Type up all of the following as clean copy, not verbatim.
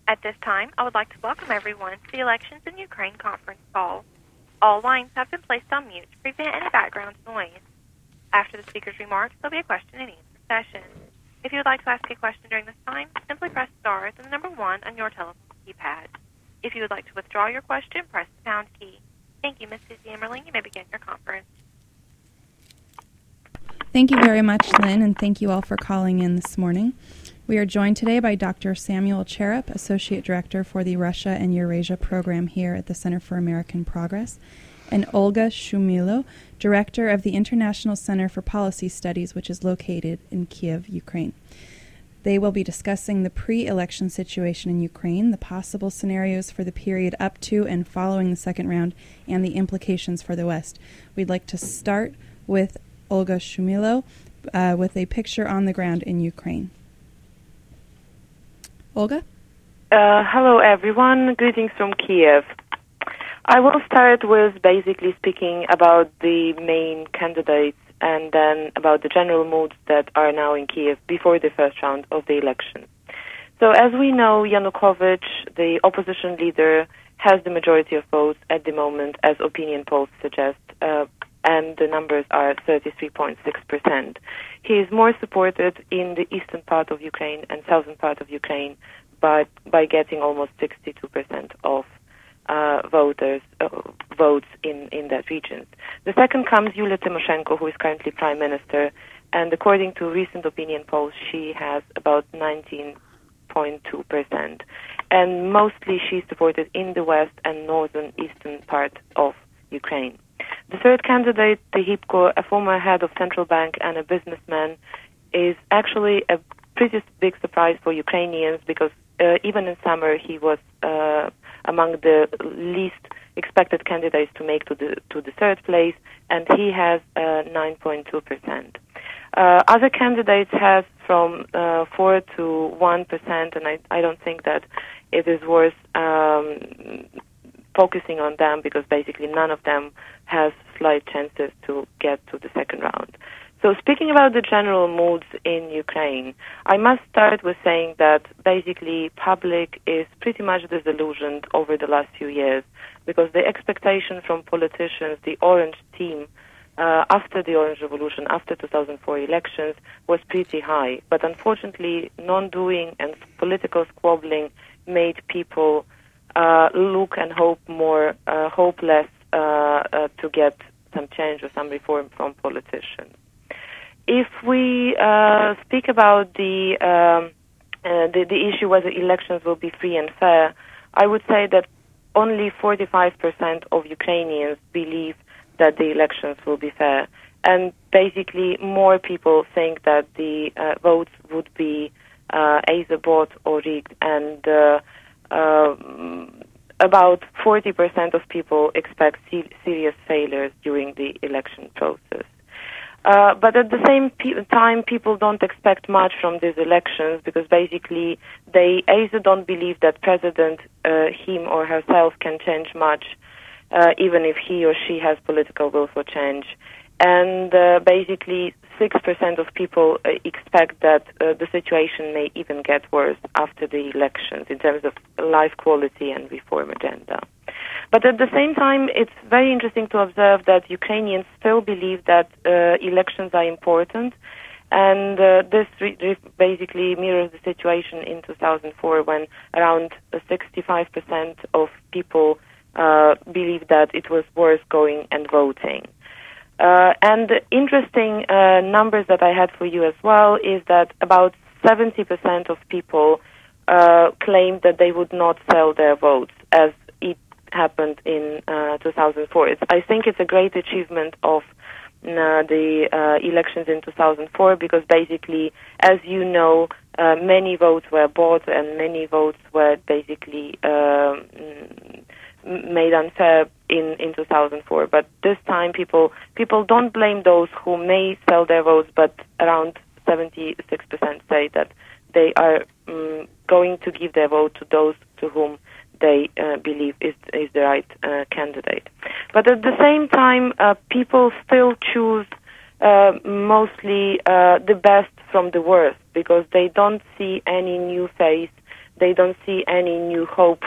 At this time, I would like to welcome everyone to the Elections in Ukraine conference call. All lines have been placed on mute to prevent any background noise. After the speaker's remarks, there will be a question-and-answer session. If you would like to ask a question during this time, simply press star then the number 1 on your telephone keypad. If you would like to withdraw your question, press the pound key. Thank you, Ms. Susie Emmerling. You may begin your conference. Thank you very much, Lynn, and thank you all for calling in this morning. We are joined today by Dr. Samuel Cherep, Associate Director for the Russia and Eurasia Program here at the Center for American Progress, and Olga Shumilo, Director of the International Center for Policy Studies, which is located in Kiev, Ukraine. They will be discussing the pre-election situation in Ukraine, the possible scenarios for the period up to and following the second round, and the implications for the West. We'd like to start with Olga Shumilo with a picture on the ground in Ukraine. Olga? Hello, everyone. Greetings from Kiev. I will start with basically speaking about the main candidates and then about the general moods that are now in Kiev before the first round of the election. So as we know, Yanukovych, the opposition leader, has the majority of votes at the moment, as opinion polls suggest, and the numbers are 33.6%. He is more supported in the eastern part of Ukraine and southern part of Ukraine by getting almost 62% of votes in that region. The second comes Yulia Tymoshenko, who is currently Prime Minister, and according to recent opinion polls, she has about 19.2%. And mostly she's supported in the west and northern eastern part of Ukraine. The third candidate, Tihipko, a former head of central bank and a businessman, is actually a pretty big surprise for Ukrainians because even in summer he was among the least expected candidates to make to the third place, and he has 9.2%. Other candidates have from 4 to 1%, and I don't think that it is worth focusing on them because basically none of them has slight chances to get to the second round. So speaking about the general moods in Ukraine, I must start with saying that basically public is pretty much disillusioned over the last few years because the expectation from politicians, the Orange team, after the Orange Revolution, after 2004 elections, was pretty high. But unfortunately, non-doing and political squabbling made people look and hope more hopeless to get some change or some reform from politicians. If we speak about the issue whether elections will be free and fair, I would say that only 45% of Ukrainians believe that the elections will be fair, and basically more people think that the votes would be either bought or rigged, and about 40% of people expect serious failures during the election process. But at the same time, people don't expect much from these elections because basically they either don't believe that President, him or herself, can change much, even if he or she has political will for change. And basically 6% of people expect that the situation may even get worse after the elections in terms of life quality and reform agenda. But at the same time, it's very interesting to observe that Ukrainians still believe that elections are important, and this basically mirrors the situation in 2004 when around 65% of people believed that it was worth going and voting. And the interesting numbers that I had for you as well is that about 70% of people claimed that they would not sell their votes as it happened in 2004. I think it's a great achievement of the elections in 2004 because basically, as you know, many votes were bought and many votes were basically made unfair in 2004. But this time people don't blame those who may sell their votes, but around 76% say that they are going to give their vote to those to whom they believe is the right candidate. But at the same time, people still choose mostly the best from the worst because they don't see any new face they don't see any new hope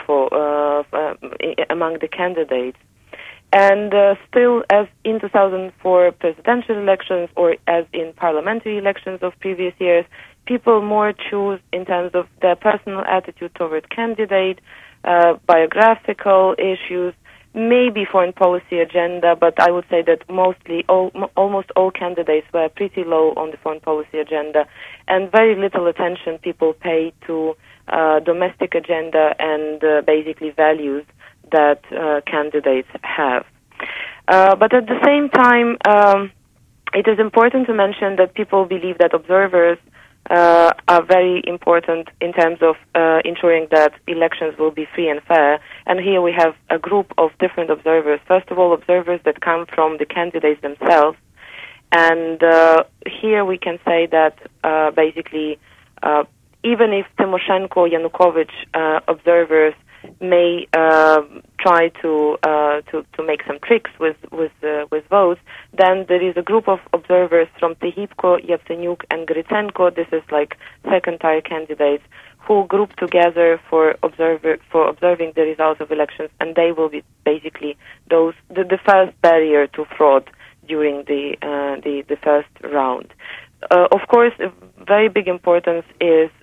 among the candidates. And still, as in 2004 presidential elections or as in parliamentary elections of previous years, people more choose in terms of their personal attitude toward candidate, biographical issues, maybe foreign policy agenda, but I would say that almost all candidates were pretty low on the foreign policy agenda, and very little attention people pay to domestic agenda and basically values that candidates have. But at the same time, it is important to mention that people believe that observers are very important in terms of ensuring that elections will be free and fair. And here we have a group of different observers. First of all, observers that come from the candidates themselves. And here we can say that basically, even if Tymoshenko, Yanukovych observers may try to make some tricks with votes, then there is a group of observers from Tychipko, Yatsenyuk, and Gritsenko. This is like second-tier candidates who group together for observing the results of elections, and they will be basically the first barrier to fraud during the first round. Of course, a very big importance is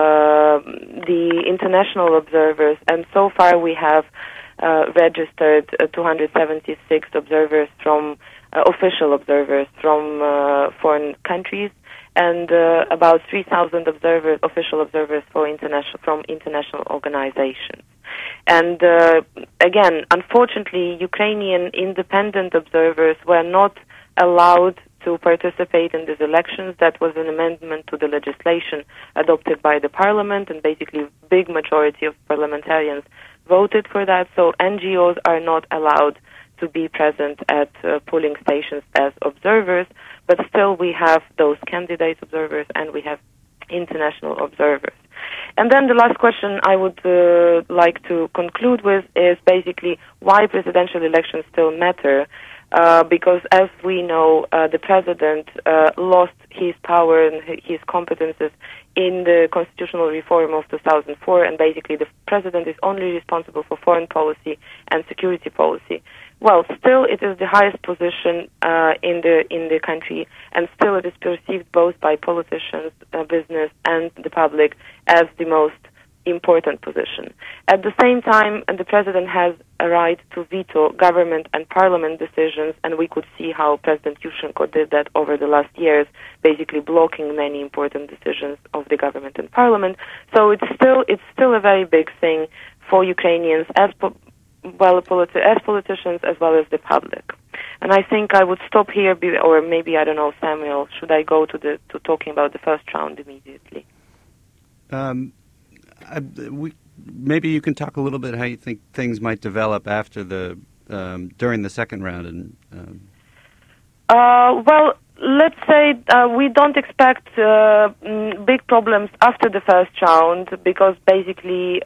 the international observers, and so far we have registered 276 observers from official observers from foreign countries, and about 3,000 official observers from international organizations. And again, unfortunately, Ukrainian independent observers were not allowed to participate in these elections. That was an amendment to the legislation adopted by the parliament, and basically a big majority of parliamentarians voted for that. So NGOs are not allowed to be present at polling stations as observers, but still we have those candidate observers and we have international observers. And then the last question I would like to conclude with is basically why presidential elections still matter. Because as we know, the president lost his power and his competences in the constitutional reform of 2004, and basically the president is only responsible for foreign policy and security policy. Well, still it is the highest position in the country, and still it is perceived both by politicians, business, and the public as the most important position. At the same time, the president has a right to veto government and parliament decisions, and we could see how President Yushchenko did that over the last years, basically blocking many important decisions of the government and parliament. So it's still a very big thing for Ukrainians as politicians as well as the public. And I think I would stop here, or maybe, I don't know, Samuel, should I go to talking about the first round immediately? Maybe you can talk a little bit how you think things might develop after during the second round. Well, let's say we don't expect big problems after the first round, because basically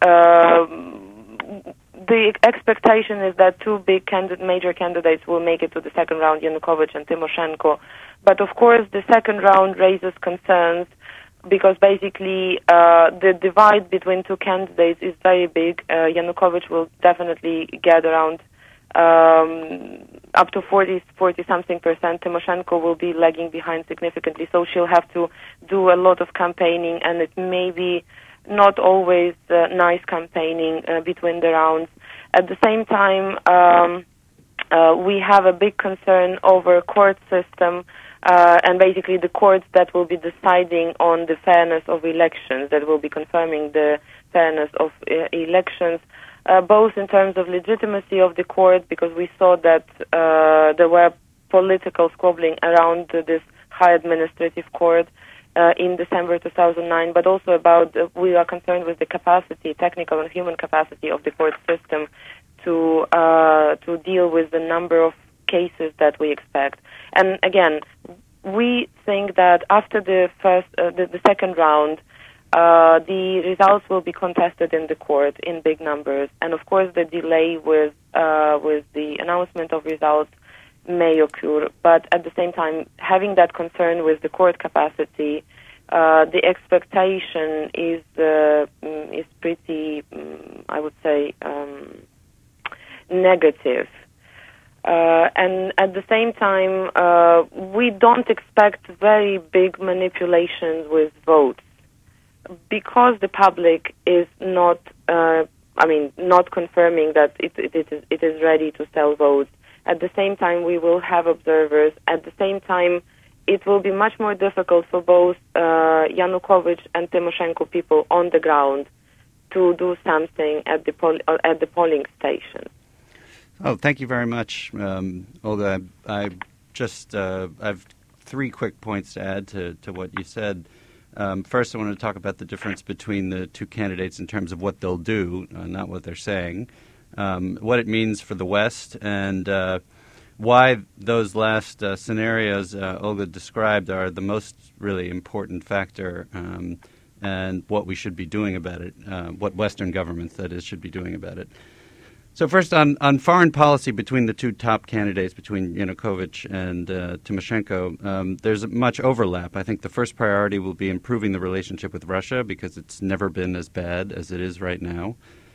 the expectation is that two major candidates will make it to the second round, Yanukovych and Tymoshenko. But of course, the second round raises concerns, because basically the divide between two candidates is very big. Yanukovych will definitely get around up to 40-something percent. Tymoshenko will be lagging behind significantly, so she'll have to do a lot of campaigning, and it may be not always nice campaigning between the rounds. At the same time, we have a big concern over court system, and basically the courts that will be deciding on the fairness of elections, that will be confirming the fairness of elections, both in terms of legitimacy of the court, because we saw that there were political squabbling around this high administrative court in December 2009, but also about we are concerned with the capacity, technical and human capacity of the court system to deal with the number of cases that we expect. And again, we think that after the second round, the results will be contested in the court in big numbers, and of course the delay with the announcement of results may occur. But at the same time, having that concern with the court capacity, the expectation is pretty, I would say, negative. And at the same time, we don't expect very big manipulations with votes because the public is not, not confirming that it is ready to sell votes. At the same time, we will have observers. At the same time, it will be much more difficult for both Yanukovych and Tymoshenko people on the ground to do something at the polling station. Oh, thank you very much, Olga. I've 3 quick points to add to what you said. First, I want to talk about the difference between the 2 candidates in terms of what they'll do, not what they're saying, what it means for the West, and why those last scenarios Olga described are the most really important factor, and what we should be doing about it, what Western governments, that is, should be doing about it. So first, on foreign policy between the 2 top candidates, between Yanukovych and Tymoshenko, there's much overlap. I think the first priority will be improving the relationship with Russia because it's never been as bad as it is right now.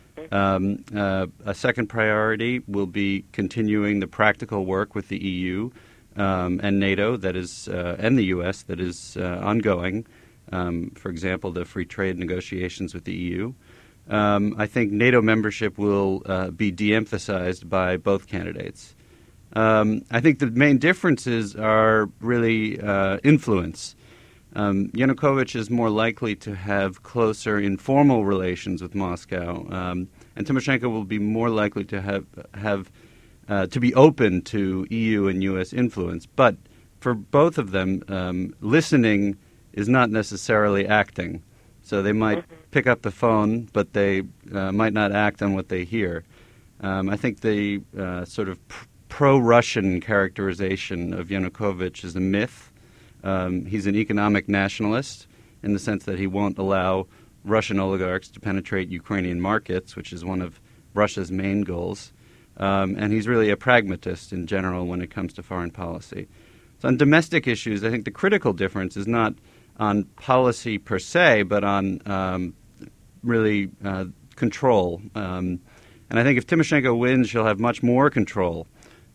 A second priority will be continuing the practical work with the EU and NATO, that is, and the U.S. that is ongoing. For example, the free trade negotiations with the EU. I think NATO membership will be de-emphasized by both candidates. I think the main differences are really influence. Yanukovych is more likely to have closer informal relations with Moscow, and Tymoshenko will be more likely to have to be open to EU and U.S. influence. But for both of them, listening is not necessarily acting. So they might pick up the phone, but they might not act on what they hear. I think the sort of pro-Russian characterization of Yanukovych is a myth. He's an economic nationalist in the sense that he won't allow Russian oligarchs to penetrate Ukrainian markets, which is one of Russia's main goals. And he's really a pragmatist in general when it comes to foreign policy. So on domestic issues, I think the critical difference is not on policy per se, but on really control. And I think if Tymoshenko wins, she'll have much more control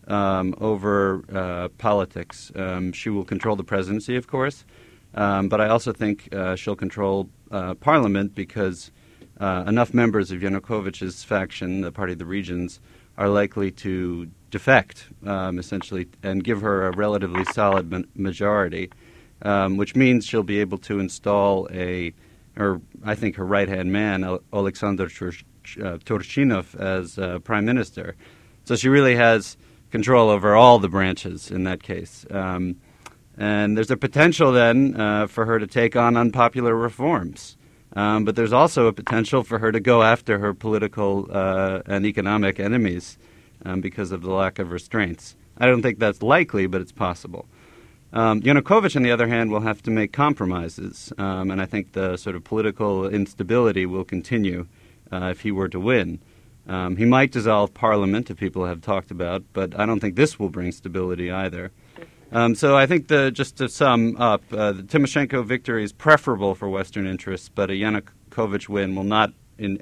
over politics. She will control the presidency, of course, but I also think she'll control parliament because enough members of Yanukovych's faction, the Party of the Regions, are likely to defect, essentially, and give her a relatively solid majority. Which means she'll be able to install her right-hand man, Alexander Turchinov, as prime minister. So she really has control over all the branches in that case. And there's a potential then for her to take on unpopular reforms. But there's also a potential for her to go after her political and economic enemies because of the lack of restraints. I don't think that's likely, but it's possible. Yanukovych, on the other hand, will have to make compromises, and I think the sort of political instability will continue if he were to win. He might dissolve parliament, if people have talked about, but I don't think this will bring stability either. So I think, just to sum up, the Tymoshenko victory is preferable for Western interests, but a Yanukovych win will not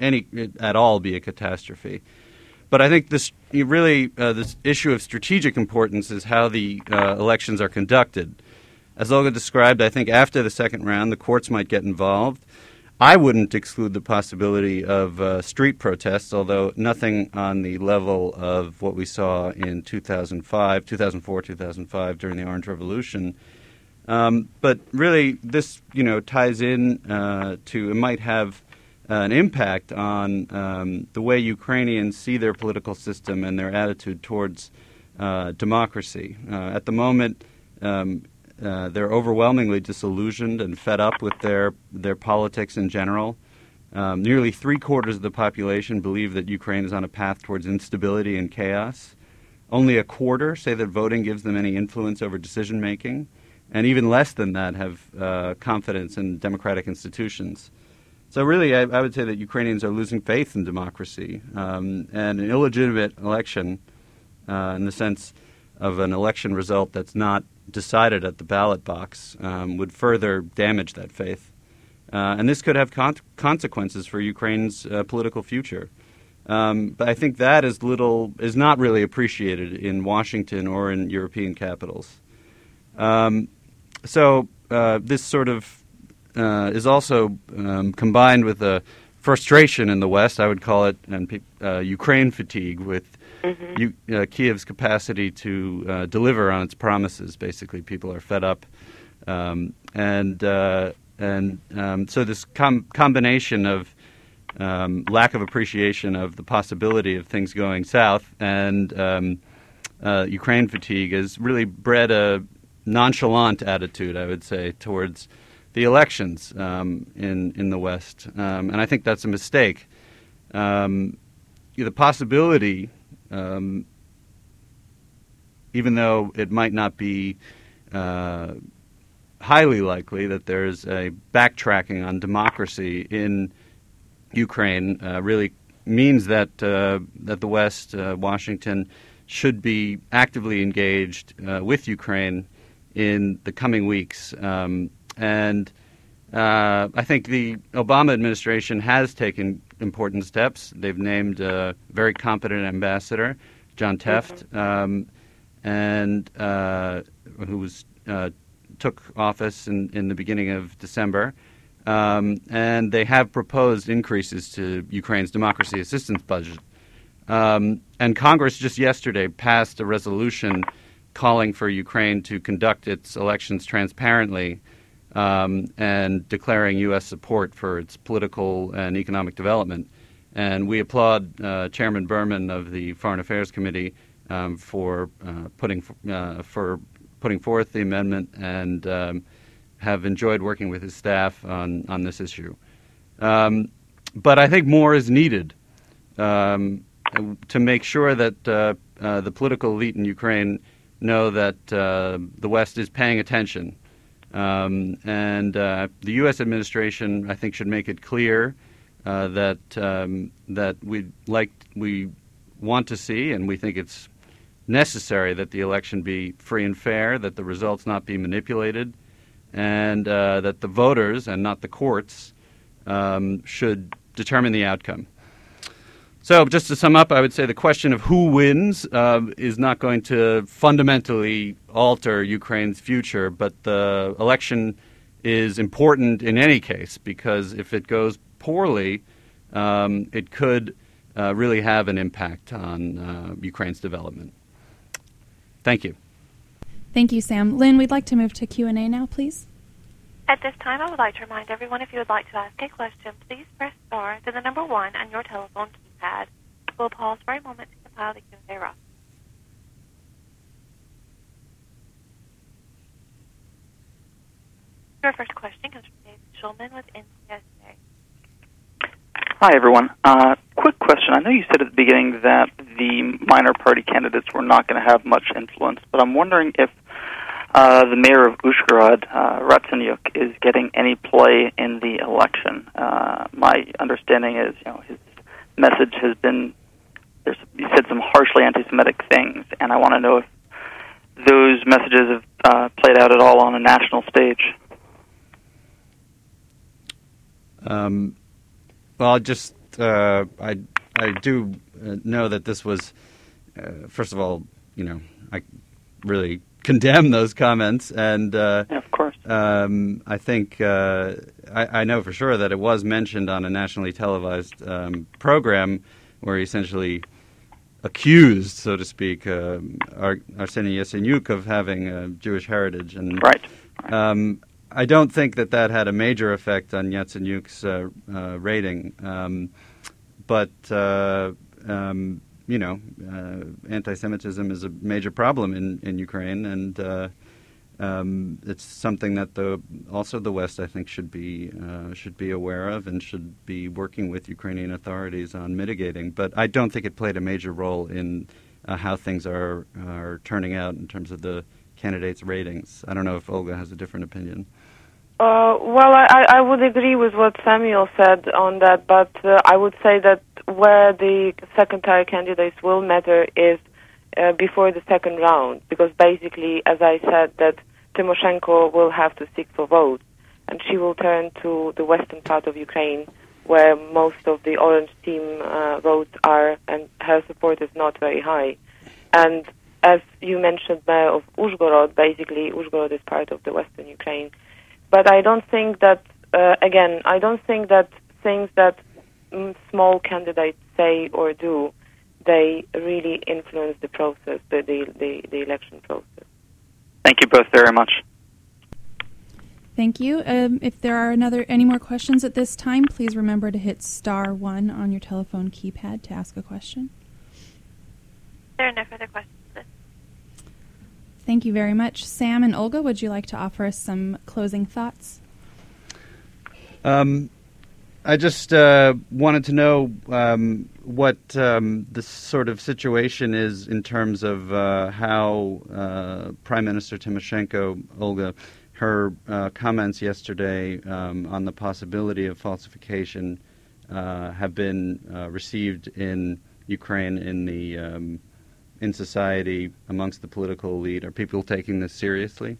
at all be a catastrophe. But I think this issue of strategic importance is how the elections are conducted. As Olga described, I think after the second round, the courts might get involved. I wouldn't exclude the possibility of street protests, although nothing on the level of what we saw in 2004, 2005 during the Orange Revolution. But really, this ties in to it might have an impact on the way Ukrainians see their political system and their attitude towards democracy. At the moment, they're overwhelmingly disillusioned and fed up with their politics in general. Nearly 3/4 of the population believe that Ukraine is on a path towards instability and chaos. Only 1/4 say that voting gives them any influence over decision-making. And even less than that have confidence in democratic institutions. So really, I would say that Ukrainians are losing faith in democracy, and an illegitimate election, in the sense of an election result that's not decided at the ballot box would further damage that faith. And this could have consequences for Ukraine's political future. But I think that is not really appreciated in Washington or in European capitals. So this sort of is also combined with a frustration in the West, I would call it, and Ukraine fatigue with Kiev's capacity to deliver on its promises. Basically, people are fed up, so this combination of lack of appreciation of the possibility of things going south and Ukraine fatigue has really bred a nonchalant attitude, I would say, towards the elections in the West, and I think that's a mistake. The possibility, even though it might not be highly likely that there's a backtracking on democracy in Ukraine, really means that the West, Washington, should be actively engaged with Ukraine in the coming weeks. And I think the Obama administration has taken important steps. They've named a very competent ambassador, John Teft, who took office in the beginning of December. And they have proposed increases to Ukraine's democracy assistance budget. And Congress just yesterday passed a resolution calling for Ukraine to conduct its elections transparently and declaring U.S. support for its political and economic development. And we applaud Chairman Berman of the Foreign Affairs Committee for putting forth the amendment and have enjoyed working with his staff on this issue. But I think more is needed to make sure that the political elite in Ukraine know that the West is paying attention. And the U.S. administration, I think, should make it clear that we want to see, and we think it's necessary that the election be free and fair, that the results not be manipulated, and that the voters and not the courts should determine the outcome. So just to sum up, I would say the question of who wins is not going to fundamentally alter Ukraine's future, but the election is important in any case because if it goes poorly, it could really have an impact on Ukraine's development. Thank you. Thank you, Sam. Lynn, we'd like to move to Q&A now, please. At this time, I would like to remind everyone if you would like to ask a question, please press star, then the number 1 on your telephone keypad. We'll pause for a moment to compile the Q&A roster. Your first question comes from David Schulman with NCSA. Hi, everyone. Quick question. I know you said at the beginning that the minor party candidates were not going to have much influence, but I'm wondering if the mayor of Uzhhorod, Ratsenyuk, is getting any play in the election. My understanding is, his message has been, he said some harshly anti-Semitic things, and I want to know if those messages have played out at all on a national stage. Well, just I do know that this was, first of all, I really condemn those comments, and yeah, of course. I think I know for sure that it was mentioned on a nationally televised program where he essentially accused, so to speak, Arseny Yatsenyuk of having a Jewish heritage, and right. I don't think that had a major effect on Yatsenyuk's rating, but anti-Semitism is a major problem in Ukraine, and it's something that also the West, I think, should be aware of and should be working with Ukrainian authorities on mitigating. But I don't think it played a major role in how things are turning out in terms of the candidates' ratings. I don't know if Olga has a different opinion. Well, I would agree with what Samuel said on that, but I would say that where the second-tier candidates will matter is before the second round, because basically, as I said, that Tymoshenko will have to seek for votes, and she will turn to the western part of Ukraine, where most of the Orange Team votes are, and her support is not very high. And as you mentioned, Mayor of Uzhgorod, basically Uzhgorod is part of the western Ukraine. But I don't think that, I don't think that things that small candidates say or do, they really influence the process, the election process. Thank you both very much. Thank you. If there are any more questions at this time, please remember to hit *1 on your telephone keypad to ask a question. There are no further questions. Thank you very much. Sam and Olga, would you like to offer us some closing thoughts? I just wanted to know what the sort of situation is in terms of how Prime Minister Tymoshenko, Olga, her comments yesterday on the possibility of falsification have been received in Ukraine in society amongst the political elite. Are people taking this seriously?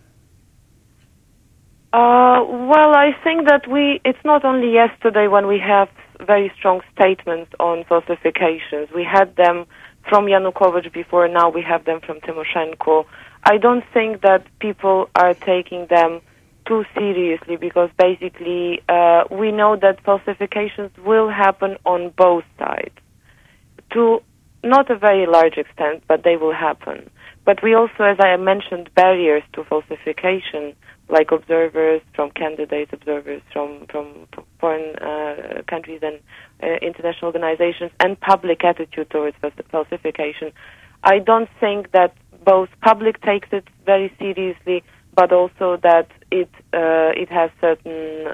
Well, I think that it's not only yesterday when we have very strong statements on falsifications. We had them from Yanukovych before, now we have them from Tymoshenko. I don't think that people are taking them too seriously, because basically we know that falsifications will happen on both sides. To not a very large extent, but they will happen. But we also, as I mentioned, barriers to falsification, like observers from candidates, observers from foreign countries and international organizations, and public attitude towards falsification. I don't think that both public takes it very seriously, but also that it has certain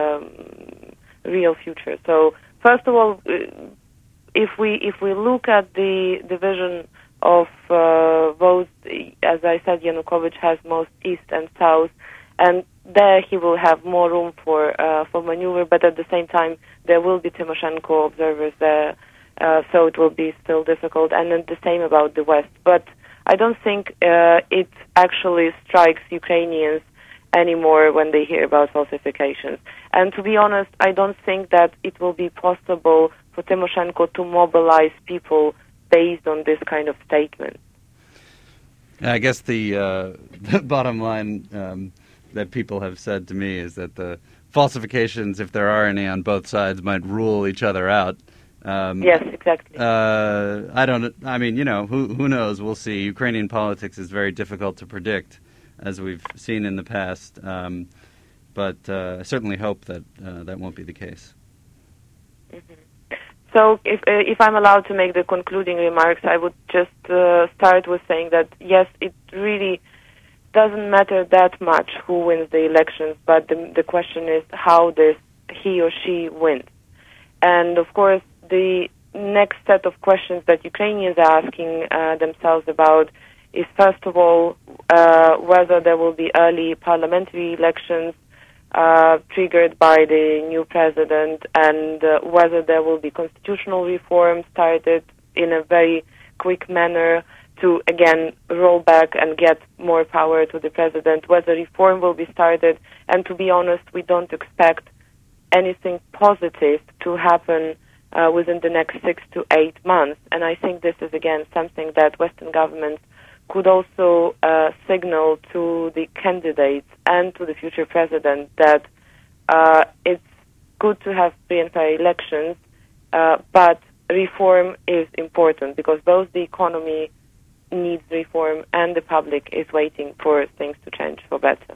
real future. So first of all, if we look at the division of votes, as I said, Yanukovych has most east and south, and there he will have more room for maneuver. But at the same time, there will be Tymoshenko observers there, so it will be still difficult. And then the same about the west. But I don't think it actually strikes Ukrainians anymore when they hear about falsifications. And to be honest, I don't think that it will be possible for Tymoshenko to mobilize people based on this kind of statement. I guess the bottom line that people have said to me is that the falsifications, if there are any on both sides, might rule each other out. Yes, exactly. I mean, who knows? We'll see. Ukrainian politics is very difficult to predict, as we've seen in the past. But I certainly hope that that won't be the case. Mm-hmm. So if I'm allowed to make the concluding remarks, I would just start with saying that, yes, it really doesn't matter that much who wins the elections, but the question is how he or she wins. And, of course, the next set of questions that Ukrainians are asking themselves about is, first of all, whether there will be early parliamentary elections triggered by the new president, and whether there will be constitutional reform started in a very quick manner to, again, roll back and get more power to the president, whether reform will be started. And to be honest, we don't expect anything positive to happen within the next 6 to 8 months. And I think this is, again, something that Western governments could also signal to the candidates and to the future president that it's good to have free and fair elections, but reform is important, because both the economy needs reform and the public is waiting for things to change for better.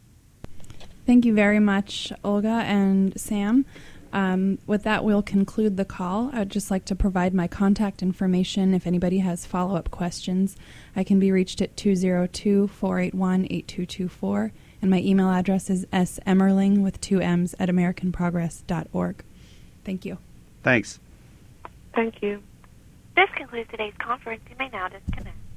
Thank you very much, Olga and Sam. With that, we'll conclude the call. I'd just like to provide my contact information. If anybody has follow-up questions, I can be reached at 202-481-8224, and my email address is semmerling with 2 M's at americanprogress.org. Thank you. Thanks. Thank you. This concludes today's conference. You may now disconnect.